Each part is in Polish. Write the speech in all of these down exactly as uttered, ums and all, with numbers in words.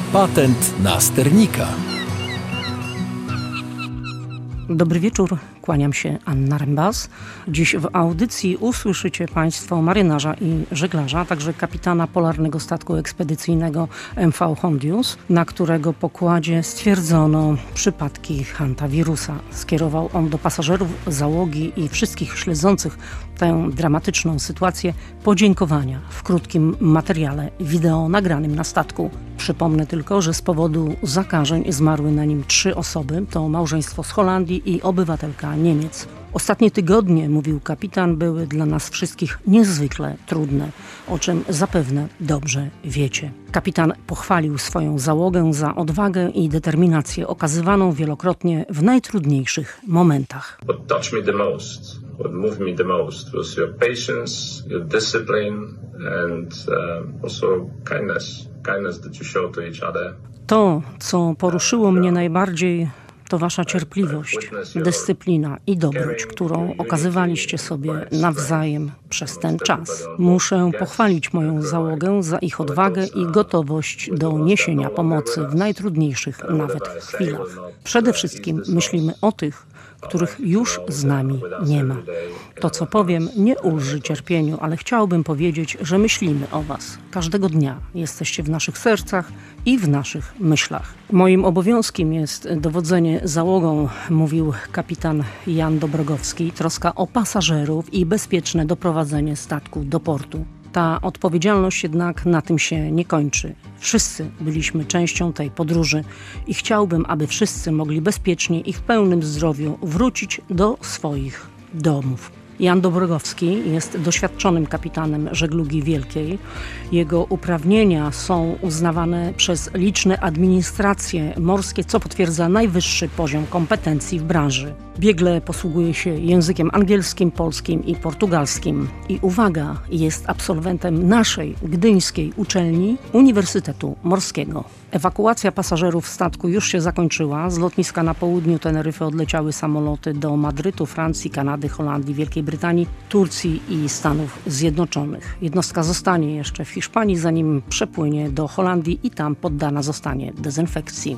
Patent na sternika. Dobry wieczór, kłaniam się, Anna Rembas. Dziś w audycji usłyszycie Państwo marynarza i żeglarza, także kapitana polarnego statku ekspedycyjnego M V Hondius, na którego pokładzie stwierdzono przypadki hantawirusa. Skierował on do pasażerów, załogi i wszystkich śledzących tę dramatyczną sytuację podziękowania w krótkim materiale wideo nagranym na statku. Przypomnę tylko, że z powodu zakażeń zmarły na nim trzy osoby, to małżeństwo z Holandii i obywatelka Niemiec. Ostatnie tygodnie, mówił kapitan, były dla nas wszystkich niezwykle trudne, o czym zapewne dobrze wiecie. Kapitan pochwalił swoją załogę za odwagę i determinację okazywaną wielokrotnie w najtrudniejszych momentach. What touched me the most, what moved me the most was your patience, your discipline and uh, also kindness, kindness that you show to each other. To, co poruszyło mnie najbardziej, to wasza cierpliwość, dyscyplina i dobroć, którą okazywaliście sobie nawzajem przez ten czas. Muszę pochwalić moją załogę za ich odwagę i gotowość do niesienia pomocy w najtrudniejszych nawet chwilach. Przede wszystkim myślimy o tych, których już z nami nie ma. To, co powiem, nie ulży cierpieniu, ale chciałbym powiedzieć, że myślimy o was. Każdego dnia jesteście w naszych sercach i w naszych myślach. Moim obowiązkiem jest dowodzenie załogą, mówił kapitan Jan Dobrogowski, troska o pasażerów i bezpieczne doprowadzenie statku do portu. Ta odpowiedzialność jednak na tym się nie kończy. Wszyscy byliśmy częścią tej podróży i chciałbym, aby wszyscy mogli bezpiecznie i w pełnym zdrowiu wrócić do swoich domów. Jan Dobrogowski jest doświadczonym kapitanem żeglugi wielkiej. Jego uprawnienia są uznawane przez liczne administracje morskie, co potwierdza najwyższy poziom kompetencji w branży. Biegle posługuje się językiem angielskim, polskim i portugalskim. I uwaga, jest absolwentem naszej gdyńskiej uczelni Uniwersytetu Morskiego. Ewakuacja pasażerów statku już się zakończyła. Z lotniska na południu Teneryfy odleciały samoloty do Madrytu, Francji, Kanady, Holandii, Wielkiej Brytanii, Turcji i Stanów Zjednoczonych. Jednostka zostanie jeszcze w Hiszpanii, zanim przepłynie do Holandii i tam poddana zostanie dezynfekcji.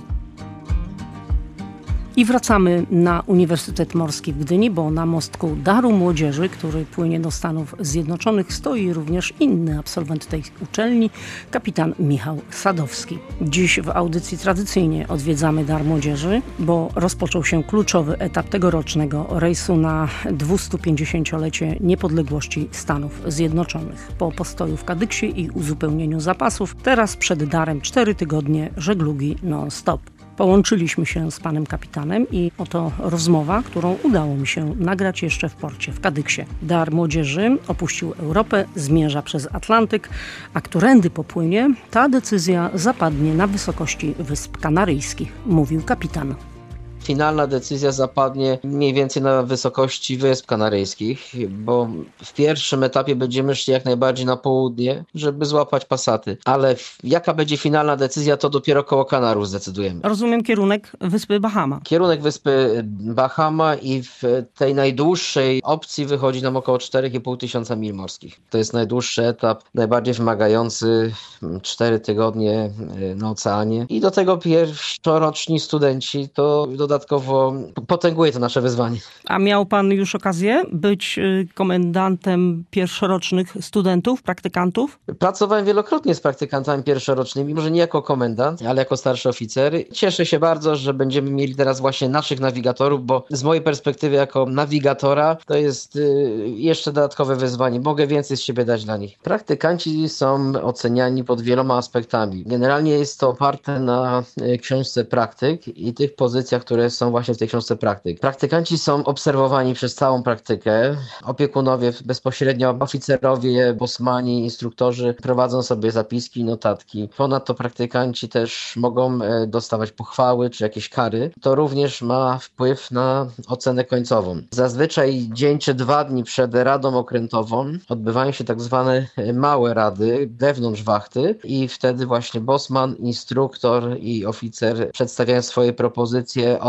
I wracamy na Uniwersytet Morski w Gdyni, bo na mostku Daru Młodzieży, który płynie do Stanów Zjednoczonych, stoi również inny absolwent tej uczelni, kapitan Michał Sadowski. Dziś w audycji tradycyjnie odwiedzamy Dar Młodzieży, bo rozpoczął się kluczowy etap tegorocznego rejsu na dwustupięćdziesięciolecie niepodległości Stanów Zjednoczonych. Po postoju w Kadyksie i uzupełnieniu zapasów, teraz przed Darem cztery tygodnie żeglugi non-stop. Połączyliśmy się z panem kapitanem i oto rozmowa, którą udało mi się nagrać jeszcze w porcie w Kadyksie. Dar Młodzieży opuścił Europę, zmierza przez Atlantyk, a którędy popłynie, ta decyzja zapadnie na wysokości Wysp Kanaryjskich, mówił kapitan. Finalna decyzja zapadnie mniej więcej na wysokości Wysp Kanaryjskich, bo w pierwszym etapie będziemy szli jak najbardziej na południe, żeby złapać Passaty. Ale jaka będzie finalna decyzja, to dopiero koło Kanarów zdecydujemy. Rozumiem kierunek Wyspy Bahama. Kierunek Wyspy Bahama i w tej najdłuższej opcji wychodzi nam około cztery i pół tysiąca mil morskich. To jest najdłuższy etap, najbardziej wymagający, cztery tygodnie na oceanie. I do tego pierwszoroczni studenci to dodatkowo potęguje to nasze wyzwanie. A miał pan już okazję być komendantem pierwszorocznych studentów, praktykantów? Pracowałem wielokrotnie z praktykantami pierwszorocznymi, może nie jako komendant, ale jako starszy oficer. Cieszę się bardzo, że będziemy mieli teraz właśnie naszych nawigatorów, bo z mojej perspektywy jako nawigatora to jest jeszcze dodatkowe wyzwanie. Mogę więcej z siebie dać dla nich. Praktykanci są oceniani pod wieloma aspektami. Generalnie jest to oparte na książce praktyk i tych pozycjach, które są właśnie w tej książce praktyk. Praktykanci są obserwowani przez całą praktykę. Opiekunowie, bezpośrednio oficerowie, bosmani, instruktorzy prowadzą sobie zapiski, notatki. Ponadto praktykanci też mogą dostawać pochwały czy jakieś kary. To również ma wpływ na ocenę końcową. Zazwyczaj dzień czy dwa dni przed radą okrętową odbywają się tak zwane małe rady wewnątrz wachty i wtedy właśnie bosman, instruktor i oficer przedstawiają swoje propozycje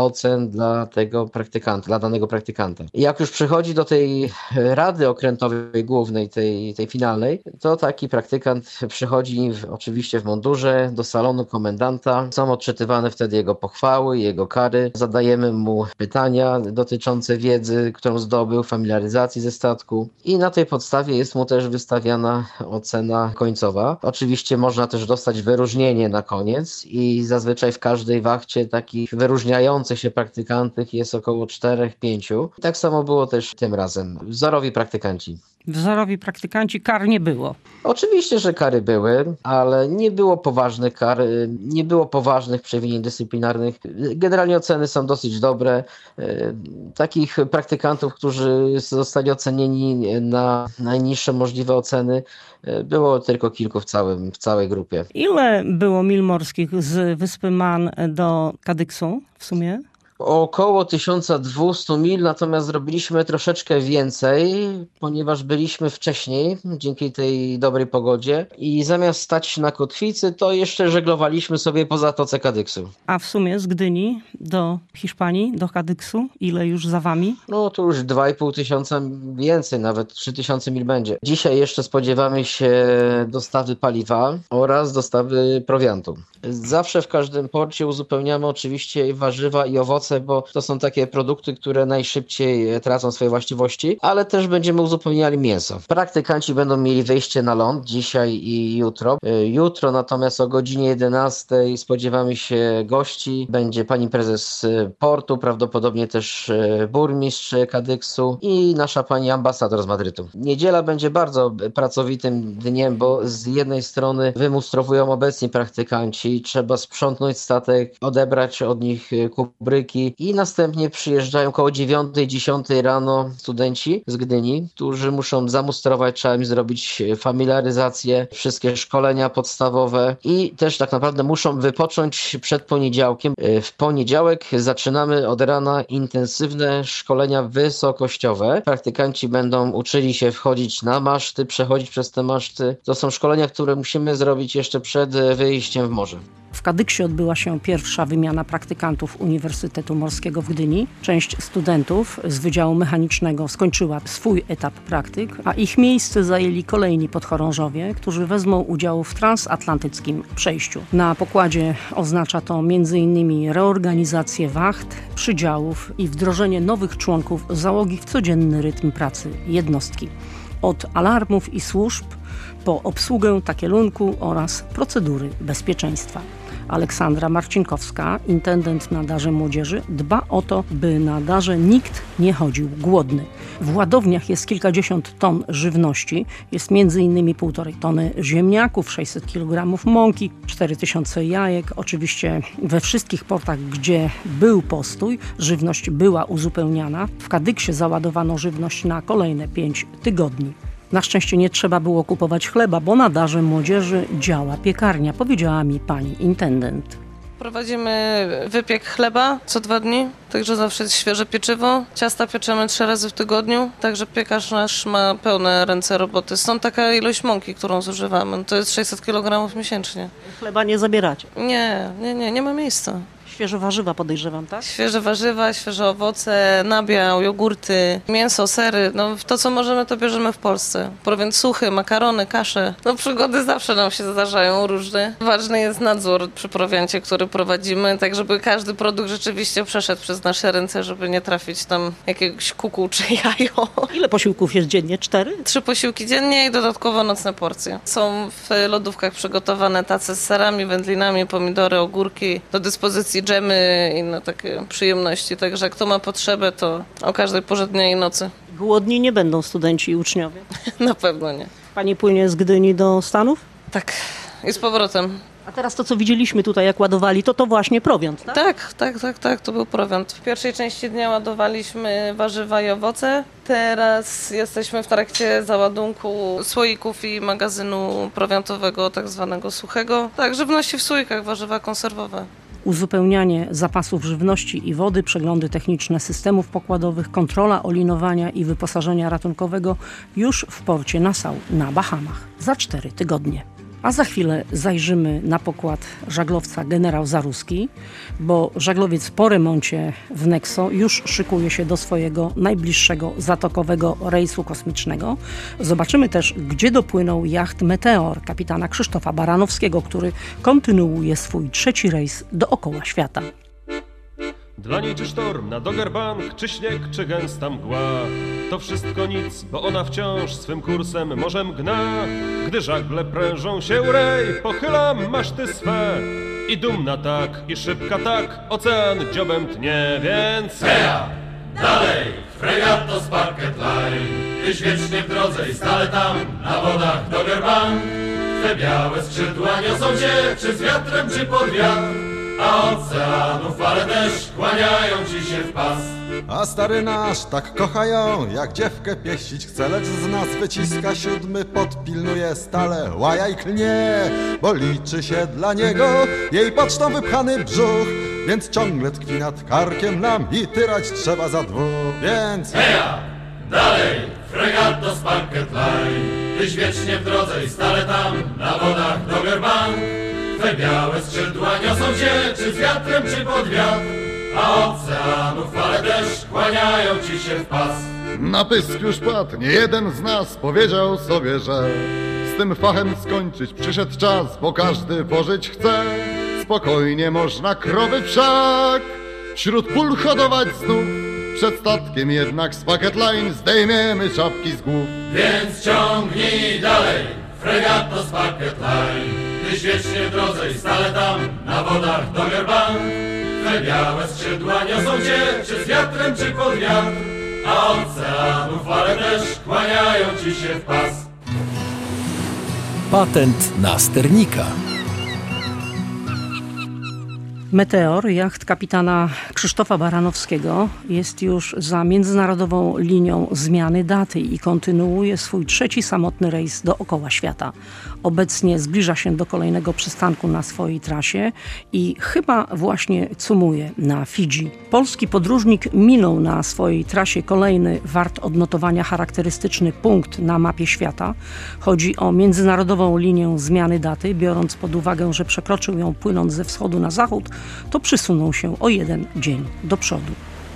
ocen dla tego praktykanta, dla danego praktykanta. I jak już przychodzi do tej rady okrętowej głównej, tej, tej finalnej, to taki praktykant przychodzi w, oczywiście w mundurze do salonu komendanta. Są odczytywane wtedy jego pochwały, jego kary. Zadajemy mu pytania dotyczące wiedzy, którą zdobył, familiaryzacji ze statku i na tej podstawie jest mu też wystawiana ocena końcowa. Oczywiście można też dostać wyróżnienie na koniec i zazwyczaj w każdej wachcie takich wyróżniających się praktykantów jest około czterech pięciu. Tak samo było też tym razem. Wzorowi praktykanci. Wzorowi praktykanci, kar nie było. Oczywiście, że kary były, ale nie było poważnych kar, nie było poważnych przewinień dyscyplinarnych. Generalnie oceny są dosyć dobre. Takich praktykantów, którzy zostali ocenieni na najniższe możliwe oceny, było tylko kilku w, całym, w całej grupie. Ile było mil morskich z wyspy Man do Kadyksu w sumie? Około tysiąc dwieście mil, natomiast zrobiliśmy troszeczkę więcej, ponieważ byliśmy wcześniej, dzięki tej dobrej pogodzie i zamiast stać na kotwicy, to jeszcze żeglowaliśmy sobie po Zatoce Kadyksu. A w sumie z Gdyni do Hiszpanii, do Kadyksu, ile już za wami? No to już dwa i pół tysiąca więcej, nawet trzy tysiące mil będzie. Dzisiaj jeszcze spodziewamy się dostawy paliwa oraz dostawy prowiantu. Zawsze w każdym porcie uzupełniamy oczywiście warzywa i owoce, bo to są takie produkty, które najszybciej tracą swoje właściwości, ale też będziemy uzupełniali mięso. Praktykanci będą mieli wyjście na ląd dzisiaj i jutro. Jutro natomiast o godzinie jedenastej spodziewamy się gości. Będzie pani prezes portu, prawdopodobnie też burmistrz Kadyksu i nasza pani ambasador z Madrytu. Niedziela będzie bardzo pracowitym dniem, bo z jednej strony wymustrowują obecni praktykanci, trzeba sprzątnąć statek, odebrać od nich kubryki i następnie przyjeżdżają koło dziewiątej, dziesiątej rano studenci z Gdyni, którzy muszą zamustrować, trzeba im zrobić familiaryzację, wszystkie szkolenia podstawowe i też tak naprawdę muszą wypocząć przed poniedziałkiem. W poniedziałek zaczynamy od rana intensywne szkolenia wysokościowe. Praktykanci będą uczyli się wchodzić na maszty, przechodzić przez te maszty. To są szkolenia, które musimy zrobić jeszcze przed wyjściem w morze. W Kadyksie odbyła się pierwsza wymiana praktykantów Uniwersytetu Morskiego w Gdyni. Część studentów z Wydziału Mechanicznego skończyła swój etap praktyk, a ich miejsce zajęli kolejni podchorążowie, którzy wezmą udział w transatlantyckim przejściu. Na pokładzie oznacza to między innymi reorganizację wacht, przydziałów i wdrożenie nowych członków załogi w codzienny rytm pracy jednostki. Od alarmów i służb po obsługę takielunku oraz procedury bezpieczeństwa. Aleksandra Marcinkowska, intendent na Darze Młodzieży, dba o to, by na Darze nikt nie chodził głodny. W ładowniach jest kilkadziesiąt ton żywności, jest między innymi półtorej tony ziemniaków, sześćset kilogramów mąki, cztery tysiące jajek. Oczywiście we wszystkich portach, gdzie był postój, żywność była uzupełniana. W Kadyksie załadowano żywność na kolejne pięć tygodni. Na szczęście nie trzeba było kupować chleba, bo na Darze Młodzieży działa piekarnia, powiedziała mi pani intendent. Prowadzimy wypiek chleba co dwa dni, także zawsze jest świeże pieczywo. Ciasta pieczemy trzy razy w tygodniu, także piekarz nasz ma pełne ręce roboty. Stąd taka ilość mąki, którą zużywamy. To jest sześćset kilogramów miesięcznie. Chleba nie zabieracie? Nie, nie, nie, nie ma miejsca. Świeże warzywa podejrzewam, tak? Świeże warzywa, świeże owoce, nabiał, jogurty, mięso, sery. No to, co możemy, to bierzemy w Polsce. Prowiant suchy, makarony, kasze. No przygody zawsze nam się zdarzają różne. Ważny jest nadzór przy prowiancie, który prowadzimy, tak żeby każdy produkt rzeczywiście przeszedł przez nasze ręce, żeby nie trafić tam jakiegoś kuku czy jajo. Ile posiłków jest dziennie? Cztery? Trzy posiłki dziennie i dodatkowo nocne porcje. Są w lodówkach przygotowane tace z serami, wędlinami, pomidory, ogórki, do dyspozycji dżemy i inne takie przyjemności. Także kto ma potrzebę, to o każdej porze dnia i nocy. Głodni nie będą studenci i uczniowie? Na pewno nie. Pani płynie z Gdyni do Stanów? Tak, i z powrotem. A teraz to, co widzieliśmy tutaj, jak ładowali, to to właśnie prowiant, tak? Tak, tak, tak, tak, to był prowiant. W pierwszej części dnia ładowaliśmy warzywa i owoce. Teraz jesteśmy w trakcie załadunku słoików i magazynu prowiantowego, tak zwanego suchego. Tak, żywności w słoikach, warzywa konserwowe. Uzupełnianie zapasów żywności i wody, przeglądy techniczne systemów pokładowych, kontrola olinowania i wyposażenia ratunkowego już w porcie Nassau na Bahamach za cztery tygodnie. A za chwilę zajrzymy na pokład żaglowca Generał Zaruski, bo żaglowiec po remoncie w Nexo już szykuje się do swojego najbliższego zatokowego rejsu kosmicznego. Zobaczymy też, gdzie dopłynął jacht Meteor kapitana Krzysztofa Baranowskiego, który kontynuuje swój trzeci rejs dookoła świata. Dla niej czy sztorm na Doggerbank, czy śnieg, czy gęsta mgła, to wszystko nic, bo ona wciąż swym kursem morzem gna. Gdy żagle prężą się rej, pochylam maszty swe i dumna tak, i szybka tak, ocean dziobem tnie, więc heja, dalej, fregato Sparket Line, tyś wiecznie w drodze i stale tam, na wodach Doggerbank. Te białe skrzydła niosą cię, czy z wiatrem, czy pod wiatr, a oceanów fale też kłaniają ci się w pas. A stary nasz tak kochają, jak dziewkę pieścić chce, lecz z nas wyciska siódmy pot, pilnuje stale, łaja i klnie, bo liczy się dla niego jej pocztą wypchany brzuch, więc ciągle tkwi nad karkiem nam i tyrać trzeba za dwóch, więc heja, dalej, fregato Sparket Line, tyś wiecznie w drodze i stale tam, na wodach Doggerbank. Twe białe skrzydła niosą cię, czy z wiatrem, czy pod wiatr, a oceanów fale też kłaniają ci się w pas. Na pysk już padł, nie jeden z nas powiedział sobie, że z tym fachem skończyć przyszedł czas, bo każdy pożyć chce. Spokojnie można krowy wszak wśród pól hodować znów, przed statkiem jednak z Packet Line zdejmiemy czapki z głów. Więc ciągnij dalej, fregato Sparket Line, tyś wiecznie w drodze i stale tam, na wodach Doggerbank. Twe białe skrzydła niosą cię, czy z wiatrem, czy pod wiatr, a oceanów fale też kłaniają ci się w pas. Patent na sternika. Meteor, jacht kapitana Krzysztofa Baranowskiego, jest już za międzynarodową linią zmiany daty i kontynuuje swój trzeci samotny rejs dookoła świata. Obecnie zbliża się do kolejnego przystanku na swojej trasie i chyba właśnie cumuje na Fidżi. Polski podróżnik minął na swojej trasie kolejny wart odnotowania charakterystyczny punkt na mapie świata. Chodzi o międzynarodową linię zmiany daty, biorąc pod uwagę, że przekroczył ją płynąc ze wschodu na zachód, to przysunął się o jeden dzień do przodu.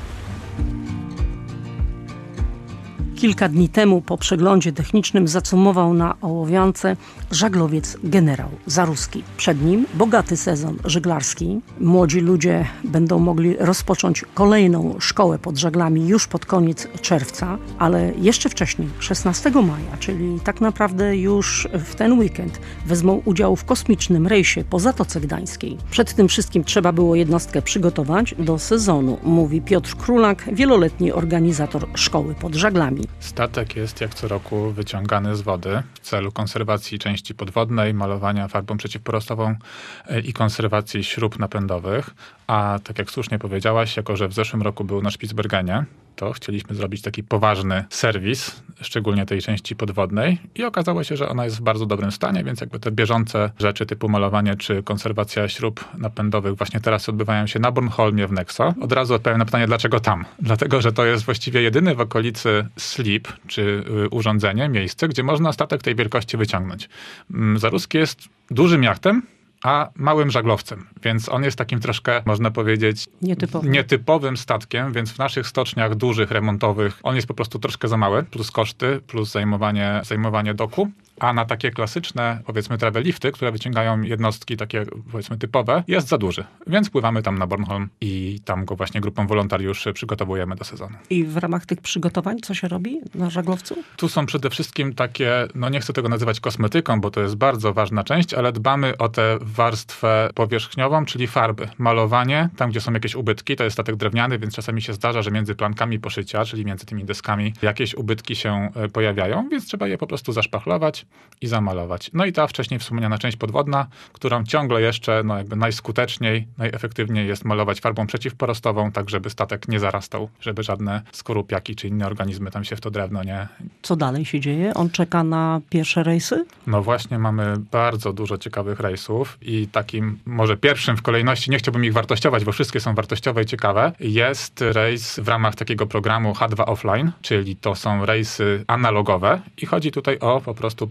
Kilka dni temu po przeglądzie technicznym zacumował na ołowiance żaglowiec Generał Zaruski. Przed nim bogaty sezon żeglarski. Młodzi ludzie będą mogli rozpocząć kolejną szkołę pod żaglami już pod koniec czerwca, ale jeszcze wcześniej, szesnastego maja, czyli tak naprawdę już w ten weekend, wezmą udział w kosmicznym rejsie po Zatoce Gdańskiej. Przed tym wszystkim trzeba było jednostkę przygotować do sezonu, mówi Piotr Królak, wieloletni organizator szkoły pod żaglami. Statek jest jak co roku wyciągany z wody w celu konserwacji części podwodnej, malowania farbą przeciwporostową i konserwacji śrub napędowych. A tak jak słusznie powiedziałaś, jako że w zeszłym roku był na Spitsbergenie, to chcieliśmy zrobić taki poważny serwis, szczególnie tej części podwodnej i okazało się, że ona jest w bardzo dobrym stanie, więc jakby te bieżące rzeczy typu malowanie czy konserwacja śrub napędowych właśnie teraz odbywają się na Bornholmie w Nexo. Od razu odpowiem na pytanie, dlaczego tam? Dlatego, że to jest właściwie jedyny w okolicy slip, czy urządzenie, miejsce, gdzie można statek tej wielkości wyciągnąć. Zaruski jest dużym jachtem, a małym żaglowcem, więc on jest takim troszkę, można powiedzieć, nietypowym. nietypowym statkiem, więc w naszych stoczniach dużych, remontowych, on jest po prostu troszkę za mały, plus koszty, plus zajmowanie, zajmowanie doku, a na takie klasyczne, powiedzmy, travel lifty, które wyciągają jednostki takie, powiedzmy, typowe, jest za duży. Więc pływamy tam na Bornholm i tam go właśnie grupą wolontariuszy przygotowujemy do sezonu. I w ramach tych przygotowań co się robi na żaglowcu? Tu są przede wszystkim takie, no nie chcę tego nazywać kosmetyką, bo to jest bardzo ważna część, ale dbamy o tę warstwę powierzchniową, czyli farby. Malowanie, tam gdzie są jakieś ubytki, to jest statek drewniany, więc czasami się zdarza, że między plankami poszycia, czyli między tymi deskami, jakieś ubytki się pojawiają, więc trzeba je po prostu zaszpachlować i zamalować. No i ta wcześniej wspomniana część podwodna, którą ciągle jeszcze no jakby najskuteczniej, najefektywniej jest malować farbą przeciwporostową, tak żeby statek nie zarastał, żeby żadne skorupiaki czy inne organizmy tam się w to drewno nie... Co dalej się dzieje? On czeka na pierwsze rejsy? No właśnie mamy bardzo dużo ciekawych rejsów i takim może pierwszym w kolejności, nie chciałbym ich wartościować, bo wszystkie są wartościowe i ciekawe, jest rejs w ramach takiego programu H dwa Offline, czyli to są rejsy analogowe i chodzi tutaj o po prostu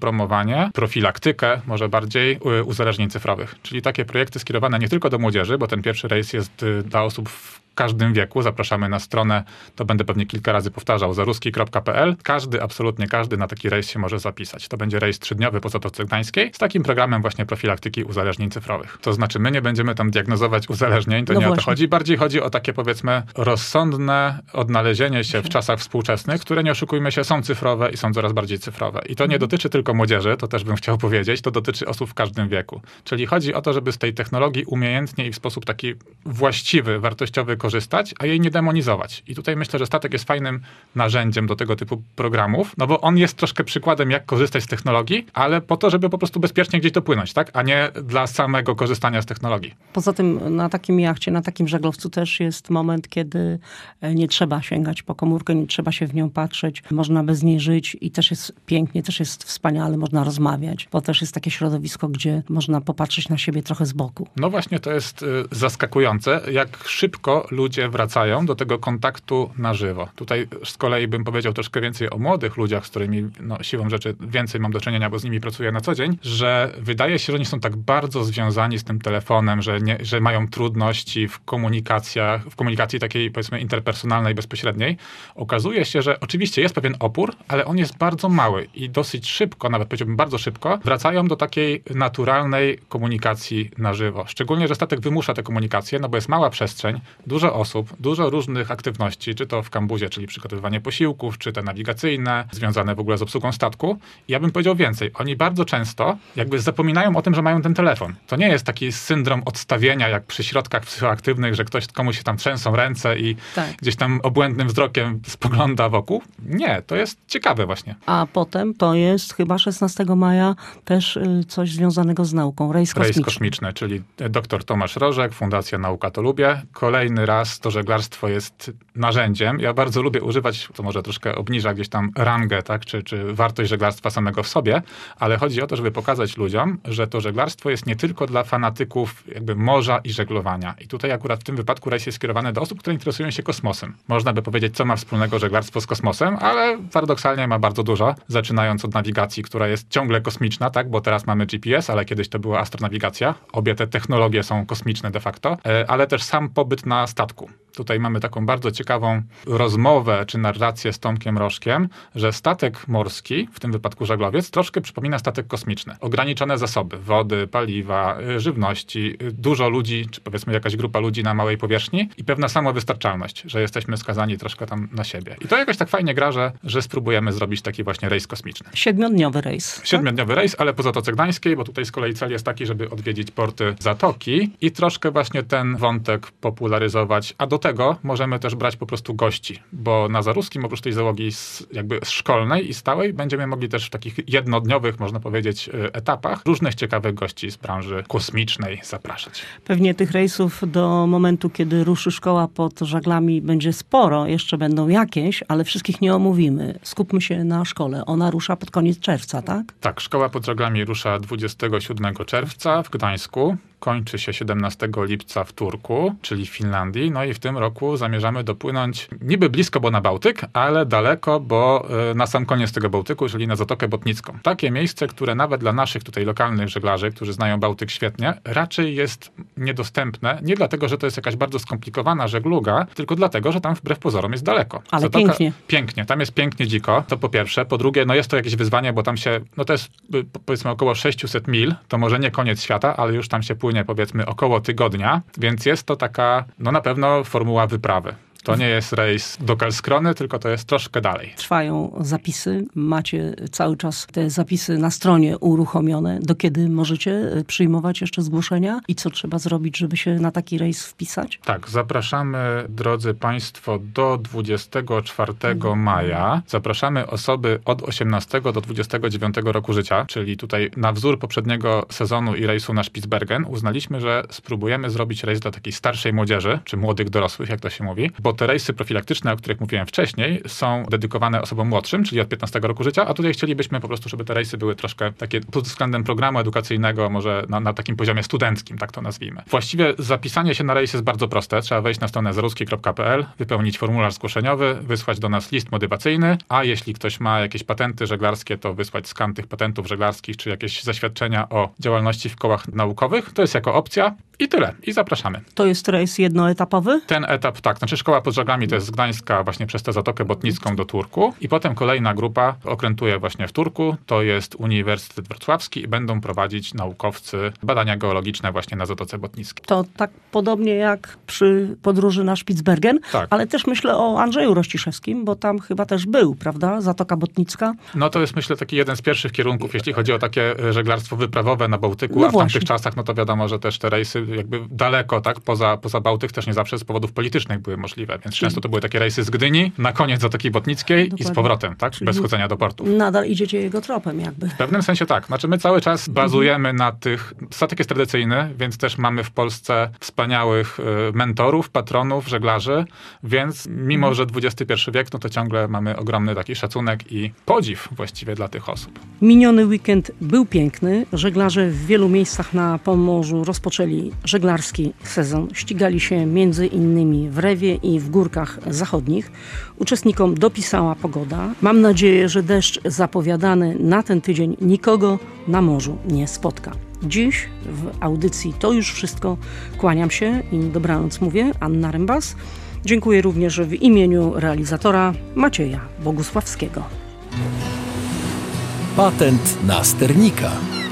promowanie, profilaktykę, może bardziej uzależnień cyfrowych. Czyli takie projekty skierowane nie tylko do młodzieży, bo ten pierwszy rejs jest dla osób w każdym wieku. Zapraszamy na stronę, to będę pewnie kilka razy powtarzał, zaruski kropka p l. Każdy, absolutnie każdy na taki rejs się może zapisać. To będzie rejs trzydniowy po Zatoce Gdańskiej z takim programem właśnie profilaktyki uzależnień cyfrowych. To znaczy my nie będziemy tam diagnozować uzależnień, to no nie właśnie. o to chodzi. Bardziej chodzi o takie, powiedzmy, rozsądne odnalezienie się w czasach współczesnych, które, nie oszukujmy się, są cyfrowe i są coraz bardziej cyfrowe. I to nie dotyczy tylko młodzieży, to też bym chciał powiedzieć, to dotyczy osób w każdym wieku. Czyli chodzi o to, żeby z tej technologii umiejętnie i w sposób taki właściwy, wartościowy korzystać, a jej nie demonizować. I tutaj myślę, że statek jest fajnym narzędziem do tego typu programów, no bo on jest troszkę przykładem, jak korzystać z technologii, ale po to, żeby po prostu bezpiecznie gdzieś dopłynąć, tak? A nie dla samego korzystania z technologii. Poza tym na takim jachcie, na takim żaglowcu też jest moment, kiedy nie trzeba sięgać po komórkę, nie trzeba się w nią patrzeć, można bez niej żyć i też jest pięknie, też jest wspaniale, można rozmawiać, bo też jest takie środowisko, gdzie można popatrzeć na siebie trochę z boku. No właśnie, to jest y, zaskakujące, jak szybko ludzie wracają do tego kontaktu na żywo. Tutaj z kolei bym powiedział troszkę więcej o młodych ludziach, z którymi no, siłą rzeczy więcej mam do czynienia, bo z nimi pracuję na co dzień, że wydaje się, że oni są tak bardzo związani z tym telefonem, że, nie, że mają trudności w komunikacjach, w komunikacji takiej, powiedzmy, interpersonalnej, bezpośredniej. Okazuje się, że oczywiście jest pewien opór, ale on jest bardzo mały i dosyć szybko, nawet powiedziałbym bardzo szybko, wracają do takiej naturalnej komunikacji na żywo. Szczególnie, że statek wymusza tę komunikację, no bo jest mała przestrzeń, dużo osób, dużo różnych aktywności, czy to w kambuzie, czyli przygotowywanie posiłków, czy te nawigacyjne, związane w ogóle z obsługą statku. I ja bym powiedział więcej. Oni bardzo często jakby zapominają o tym, że mają ten telefon. To nie jest taki syndrom odstawienia, jak przy środkach psychoaktywnych, że ktoś, komuś się tam trzęsą ręce i tak. gdzieś tam obłędnym wzrokiem spogląda wokół. Nie, to jest ciekawe właśnie. A potem to jest chyba szesnastego maja też coś związanego z nauką. Rejs kosmiczny. Rejs kosmiczny, czyli dr Tomasz Rożek, Fundacja Nauka to Lubię. Kolejny raz to żeglarstwo jest narzędziem. Ja bardzo lubię używać, to może troszkę obniża gdzieś tam rangę, tak, czy, czy wartość żeglarstwa samego w sobie, ale chodzi o to, żeby pokazać ludziom, że to żeglarstwo jest nie tylko dla fanatyków jakby morza i żeglowania. I tutaj akurat w tym wypadku rejs jest skierowany do osób, które interesują się kosmosem. Można by powiedzieć, co ma wspólnego żeglarstwo z kosmosem, ale paradoksalnie ma bardzo dużo, zaczynając od nawigacji, która jest ciągle kosmiczna, tak, bo teraz mamy G P S, ale kiedyś to była astronawigacja. Obie te technologie są kosmiczne de facto, ale też sam pobyt na statku. Tutaj mamy taką bardzo ciekawą rozmowę czy narrację z Tomkiem Rożkiem, że statek morski, w tym wypadku żaglowiec, troszkę przypomina statek kosmiczny. Ograniczone zasoby wody, paliwa, żywności, dużo ludzi, czy powiedzmy jakaś grupa ludzi na małej powierzchni i pewna samowystarczalność, że jesteśmy skazani troszkę tam na siebie. I to jakoś tak fajnie gra, że, że spróbujemy zrobić taki właśnie rejs kosmiczny. Siedmiodniowy rejs. Siedmiodniowy tak? rejs, ale po Zatoce Gdańskiej, bo tutaj z kolei cel jest taki, żeby odwiedzić porty Zatoki i troszkę właśnie ten wątek popularyzować, a do tego możemy też brać po prostu gości, bo na Zaruskim oprócz tej załogi jakby szkolnej i stałej będziemy mogli też w takich jednodniowych, można powiedzieć, etapach różnych ciekawych gości z branży kosmicznej zapraszać. Pewnie tych rejsów do momentu, kiedy ruszy szkoła pod żaglami, będzie sporo, jeszcze będą jakieś, ale wszystkich nie omówimy. Skupmy się na szkole. Ona rusza pod koniec czerwca, tak? Tak, szkoła pod żaglami rusza dwudziestego siódmego czerwca w Gdańsku. Kończy się siedemnastego lipca w Turku, czyli w Finlandii. No i w tym roku zamierzamy dopłynąć niby blisko, bo na Bałtyk, ale daleko, bo na sam koniec tego Bałtyku, czyli na Zatokę Botnicką. Takie miejsce, które nawet dla naszych tutaj lokalnych żeglarzy, którzy znają Bałtyk świetnie, raczej jest niedostępne. Nie dlatego, że to jest jakaś bardzo skomplikowana żegluga, tylko dlatego, że tam wbrew pozorom jest daleko. Ale Zatoka, pięknie. Pięknie. Tam jest pięknie dziko, to po pierwsze. Po drugie, no jest to jakieś wyzwanie, bo tam się, no to jest powiedzmy około sześćset mil, to może nie koniec świata, ale już tam się płynie powiedzmy około tygodnia, więc jest to taka, no na pewno formuła wyprawy. To nie jest rejs do Karlskrony, tylko to jest troszkę dalej. Trwają zapisy. Macie cały czas te zapisy na stronie uruchomione. Do kiedy możecie przyjmować jeszcze zgłoszenia? I co trzeba zrobić, żeby się na taki rejs wpisać? Tak, zapraszamy, drodzy Państwo, do dwudziestego czwartego maja. Zapraszamy osoby od osiemnastego do dwudziestego dziewiątego roku życia, czyli tutaj na wzór poprzedniego sezonu i rejsu na Spitsbergen uznaliśmy, że spróbujemy zrobić rejs dla takiej starszej młodzieży, czy młodych dorosłych, jak to się mówi, bo te rejsy profilaktyczne, o których mówiłem wcześniej, są dedykowane osobom młodszym, czyli od piętnastego roku życia, a tutaj chcielibyśmy po prostu, żeby te rejsy były troszkę takie pod względem programu edukacyjnego, może na, na takim poziomie studenckim, tak to nazwijmy. Właściwie zapisanie się na rejs jest bardzo proste. Trzeba wejść na stronę zaruski kropka p l, wypełnić formularz zgłoszeniowy, wysłać do nas list motywacyjny, a jeśli ktoś ma jakieś patenty żeglarskie, to wysłać skan tych patentów żeglarskich, czy jakieś zaświadczenia o działalności w kołach naukowych. To jest jako opcja i tyle. I zapraszamy. To jest rejs jednoetapowy? Ten etap, tak. Znaczy szkoła pod żaglami to jest z Gdańska właśnie przez tę Zatokę Botnicką do Turku i potem kolejna grupa okrętuje właśnie w Turku. To jest Uniwersytet Wrocławski i będą prowadzić naukowcy badania geologiczne właśnie na Zatoce Botnickiej. To tak podobnie jak przy podróży na Spitsbergen, tak. Ale też myślę o Andrzeju Rościszewskim, bo tam chyba też był, prawda? Zatoka Botnicka. No to jest myślę taki jeden z pierwszych kierunków, jeśli chodzi o takie żeglarstwo wyprawowe na Bałtyku, No a w właśnie. tamtych czasach, no to wiadomo, że też te rejsy jakby daleko, tak, poza, poza Bałtyk też nie zawsze z powodów politycznych były możliwe, więc często to były takie rejsy z Gdyni, na koniec Zatoki Botnickiej Dokładnie. i z powrotem, tak, Czyli bez chodzenia do portu. Nadal idziecie jego tropem jakby. W pewnym sensie tak. Znaczy my cały czas bazujemy na tych... Statek jest tradycyjny, więc też mamy w Polsce wspaniałych y, mentorów, patronów, żeglarzy, więc mimo, że dwudziesty pierwszy wiek, no to ciągle mamy ogromny taki szacunek i podziw właściwie dla tych osób. Miniony weekend był piękny. Żeglarze w wielu miejscach na Pomorzu rozpoczęli żeglarski sezon. Ścigali się między innymi w Rewie i w Górkach Zachodnich. Uczestnikom dopisała pogoda. Mam nadzieję, że deszcz zapowiadany na ten tydzień nikogo na morzu nie spotka. Dziś w audycji to już wszystko. Kłaniam się i dobranoc mówię. Anna Rembas. Dziękuję również w imieniu realizatora Macieja Bogusławskiego. Patent na sternika.